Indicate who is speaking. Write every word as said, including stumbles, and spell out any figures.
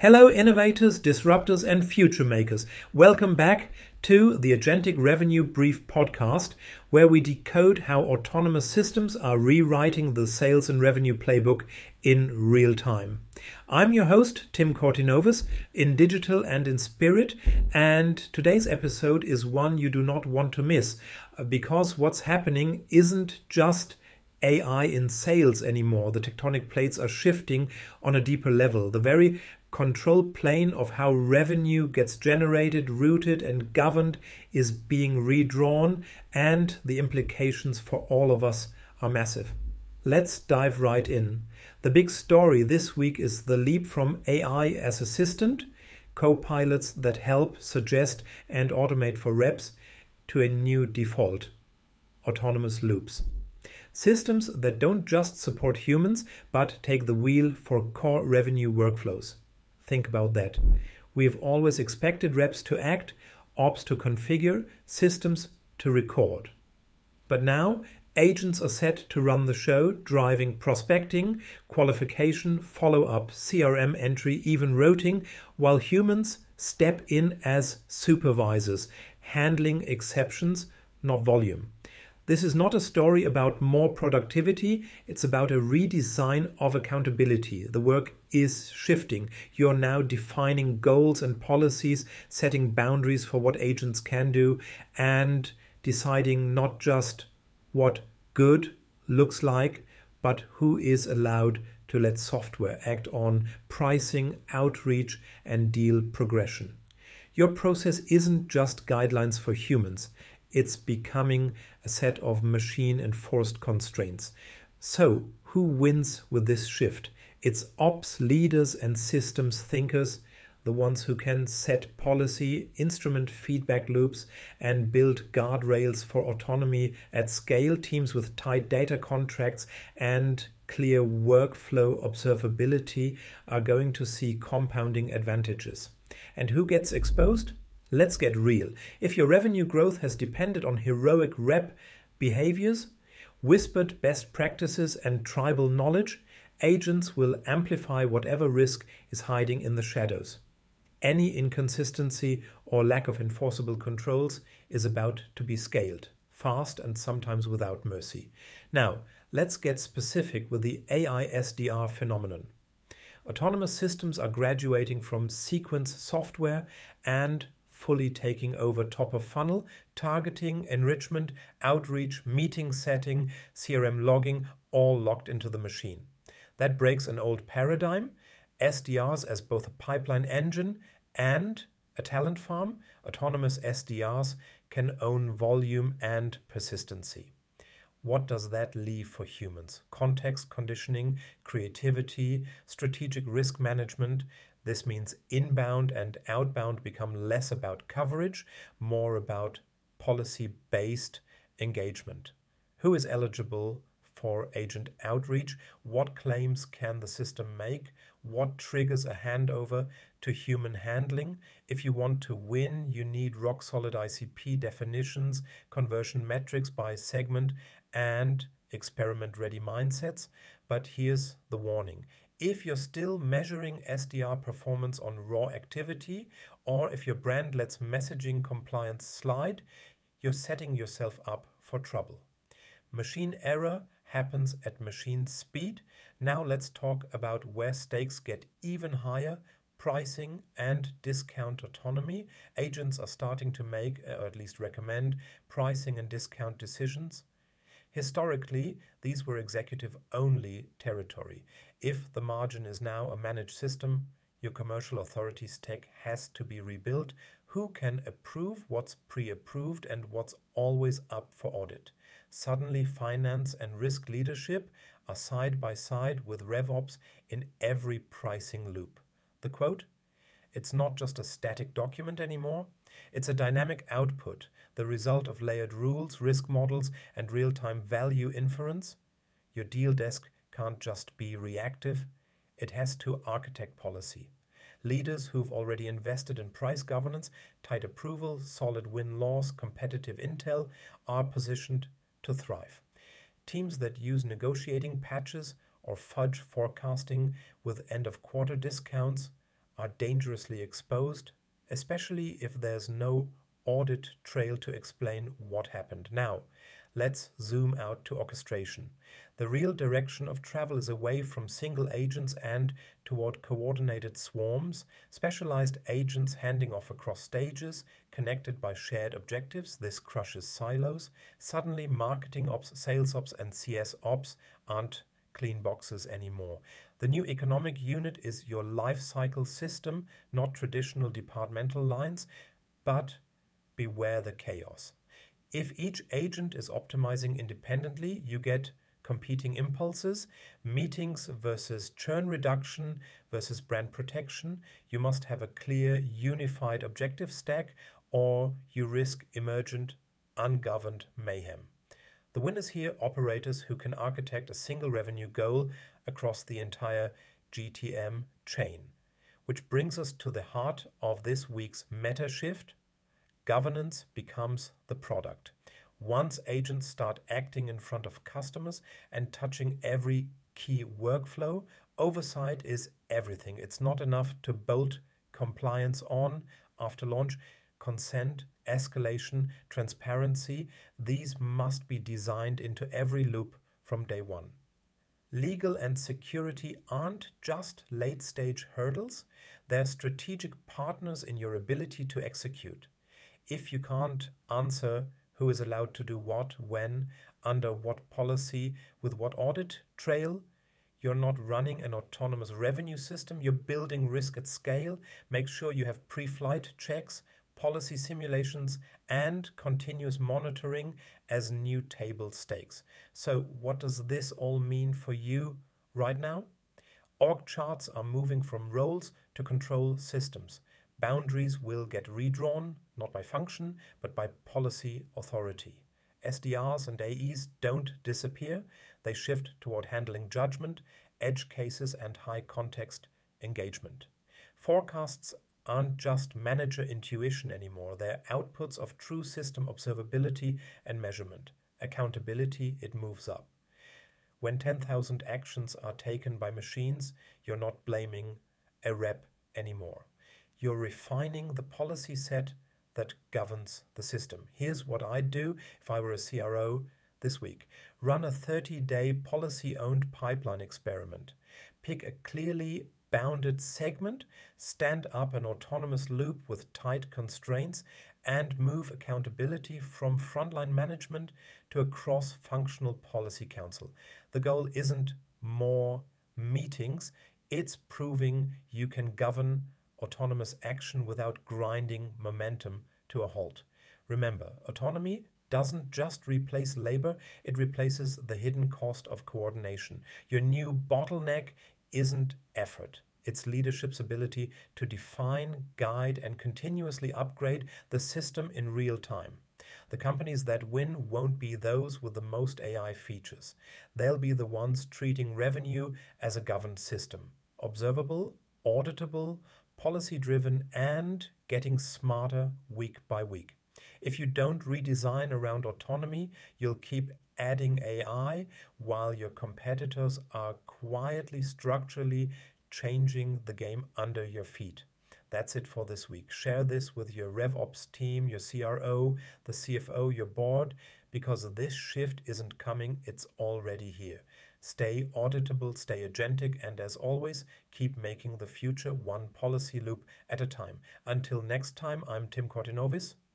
Speaker 1: Hello innovators, disruptors and future makers. Welcome back to the Agentic Revenue Brief podcast, where we decode how autonomous systems are rewriting the sales and revenue playbook in real time. I'm your host, Tim Cortinovis, in digital and in spirit, and today's episode is one you do not want to miss, because what's happening isn't just A I in sales anymore. The tectonic plates are shifting on a deeper level. The very control plane of how revenue gets generated, routed and governed is being redrawn, and the implications for all of us are massive. Let's dive right in. The big story this week is the leap from A I as assistant, co-pilots that help, suggest and automate for reps, to a new default: autonomous loops. Systems that don't just support humans, but take the wheel for core revenue workflows. Think about that. We've always expected reps to act, ops to configure, systems to record. But now, agents are set to run the show, driving prospecting, qualification, follow-up, C R M entry, even routing, while humans step in as supervisors, handling exceptions, not volume. This is not a story about more productivity, it's about a redesign of accountability. The work is shifting. You're now defining goals and policies, setting boundaries for what agents can do, and deciding not just what good looks like, but who is allowed to let software act on pricing, outreach, and deal progression. Your process isn't just guidelines for humans. It's becoming a set of machine-enforced constraints. So, who wins with this shift? It's ops leaders and systems thinkers, the ones who can set policy, instrument feedback loops, and build guardrails for autonomy at scale. Teams with tight data contracts and clear workflow observability are going to see compounding advantages. And who gets exposed? Let's get real. If your revenue growth has depended on heroic rep behaviors, whispered best practices, and tribal knowledge, agents will amplify whatever risk is hiding in the shadows. Any inconsistency or lack of enforceable controls is about to be scaled, fast and sometimes without mercy. Now, let's get specific with the A I S D R phenomenon. Autonomous systems are graduating from sequence software and fully taking over top of funnel, targeting, enrichment, outreach, meeting setting, C R M logging, all locked into the machine. That breaks an old paradigm. S D Rs as both a pipeline engine and a talent farm. Autonomous S D Rs can own volume and persistency. What does that leave for humans? Context, conditioning, creativity, strategic risk management. This means inbound and outbound become less about coverage, more about policy-based engagement. Who is eligible for agent outreach? What claims can the system make? What triggers a handover to human handling? If you want to win, you need rock-solid I C P definitions, conversion metrics by segment, and experiment-ready mindsets. But here's the warning. If you're still measuring S D R performance on raw activity, or if your brand lets messaging compliance slide, you're setting yourself up for trouble. Machine error happens at machine speed. Now let's talk about where stakes get even higher: pricing and discount autonomy. Agents are starting to make, or at least recommend, pricing and discount decisions. Historically, these were executive-only territory. If the margin is now a managed system, your commercial authority's tech has to be rebuilt. Who can approve what's pre-approved and what's always up for audit? Suddenly, finance and risk leadership are side by side with RevOps in every pricing loop. The quote? It's not just a static document anymore. It's a dynamic output, the result of layered rules, risk models, and real-time value inference. Your deal desk can't just be reactive. It has to architect policy. Leaders who've already invested in price governance, tight approval, solid win laws, competitive intel are positioned to thrive. Teams that use negotiating patches or fudge forecasting with end-of-quarter discounts are dangerously exposed, especially if there's no audit trail to explain what happened. Now, let's zoom out to orchestration. The real direction of travel is away from single agents and toward coordinated swarms, specialized agents handing off across stages, connected by shared objectives. This crushes silos. Suddenly, marketing ops, sales ops, and C S ops aren't clean boxes anymore. The new economic unit is your life cycle system, not traditional departmental lines, but beware the chaos. If each agent is optimizing independently, you get competing impulses, meetings versus churn reduction versus brand protection. You must have a clear, unified objective stack, or you risk emergent, ungoverned mayhem. The winners here, operators who can architect a single revenue goal across the entire G T M chain. Which brings us to the heart of this week's meta shift. Governance becomes the product. Once agents start acting in front of customers and touching every key workflow, oversight is everything. It's not enough to bolt compliance on after launch. Consent, escalation, transparency, these must be designed into every loop from day one. Legal and security aren't just late-stage hurdles, they're strategic partners in your ability to execute. If you can't answer who is allowed to do what, when, under what policy, with what audit trail, you're not running an autonomous revenue system, you're building risk at scale. Make sure you have pre-flight checks, policy simulations, and continuous monitoring as new table stakes. So what does this all mean for you right now? Org charts are moving from roles to control systems. Boundaries will get redrawn, not by function, but by policy authority. S D Rs and A Es don't disappear. They shift toward handling judgment, edge cases, and high-context engagement. Forecasts aren't just manager intuition anymore. They're outputs of true system observability and measurement. Accountability, it moves up. When ten thousand actions are taken by machines, you're not blaming a rep anymore. You're refining the policy set that governs the system. Here's what I'd do if I were a C R O this week. Run a thirty-day policy-owned pipeline experiment. Pick a clearly bounded segment, stand up an autonomous loop with tight constraints, and move accountability from frontline management to a cross-functional policy council. The goal isn't more meetings, it's proving you can govern autonomous action without grinding momentum to a halt. Remember, autonomy doesn't just replace labor, it replaces the hidden cost of coordination. Your new bottleneck isn't effort. It's leadership's ability to define, guide, and continuously upgrade the system in real time. The companies that win won't be those with the most A I features. They'll be the ones treating revenue as a governed system. Observable, auditable, policy-driven, and getting smarter week by week. If you don't redesign around autonomy, you'll keep adding A I while your competitors are quietly, structurally changing the game under your feet. That's it for this week. Share this with your RevOps team, your C R O, the C F O, your board, because this shift isn't coming, it's already here. Stay auditable, stay agentic, and as always, keep making the future one policy loop at a time. Until next time, I'm Tim Cortinovis.